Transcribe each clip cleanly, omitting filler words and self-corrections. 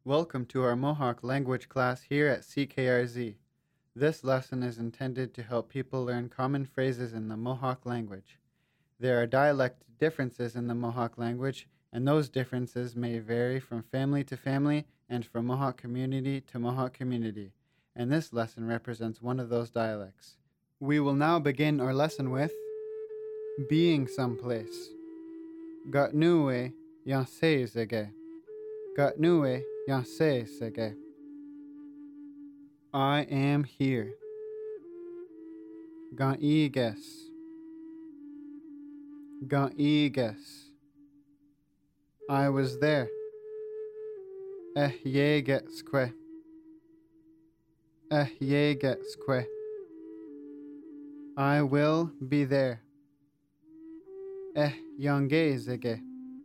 Welcome to our Mohawk language class here at CKRZ. This lesson is intended to help people learn common phrases in the Mohawk language. There are dialect differences in the Mohawk language, and those differences may vary from family to family and from Mohawk community to Mohawk community, and this lesson represents one of those dialects. We will now begin our lesson with being someplace. Gatnue yansei zege. Gatnue yansei zege. I am here. Gaiges. Gaiges. I was there. Yegetskwe. Yegetskwe. I will be there. Yangezege.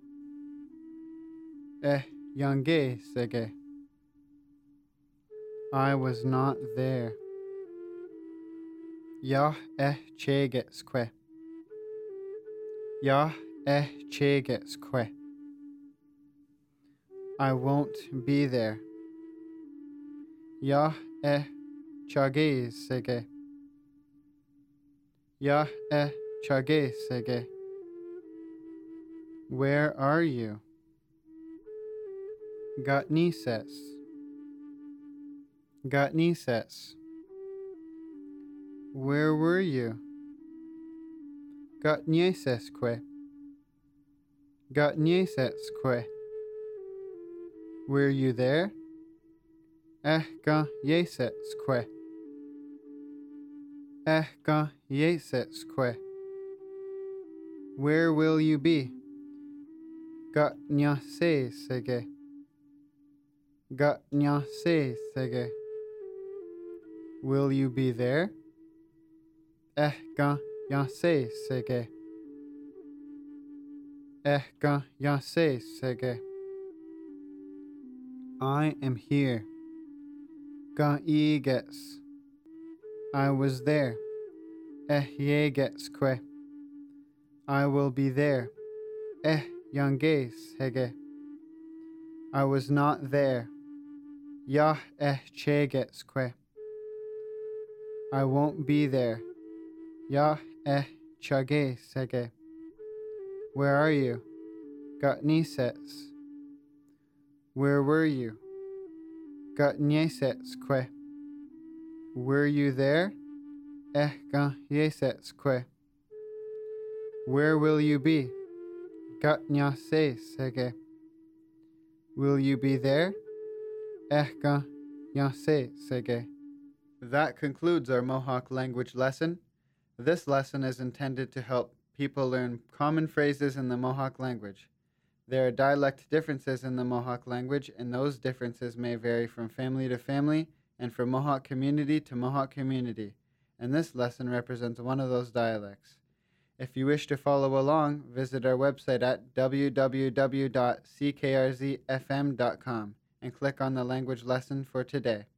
Yangezege. I was not there. Yah chegetsque. Yah chegetsque. I won't be there. Yah chagezege. Yah chagezege. Where are you? Gatnises. Gatnises. Where were you? Gatniesesque. Gatniesesque. Were you there? Gatniesesque. Gatniesesque. Where will you be? Gatniasesege. Gatniasesege. Will you be there? Gatniasesege. Gatniasesege. I am here. Gaiges. I was there. Yegetskwe. I will be there. Yangesege. I was not there. Yah chegetsque. I won't be there. Yah chagesege. Where are you? Gatnisets. Where were you? Gatniesetsque. Were you there? Gatniesetsque. Where will you be? Gatniasesege. Will you be there? Gatniasesege. That concludes our Mohawk language lesson. This lesson is intended to help people learn common phrases in the Mohawk language. There are dialect differences in the Mohawk language, and those differences may vary from family to family and from Mohawk community to Mohawk community, and this lesson represents one of those dialects. If you wish to follow along, visit our website at www.ckrzfm.com and click on the language lesson for today.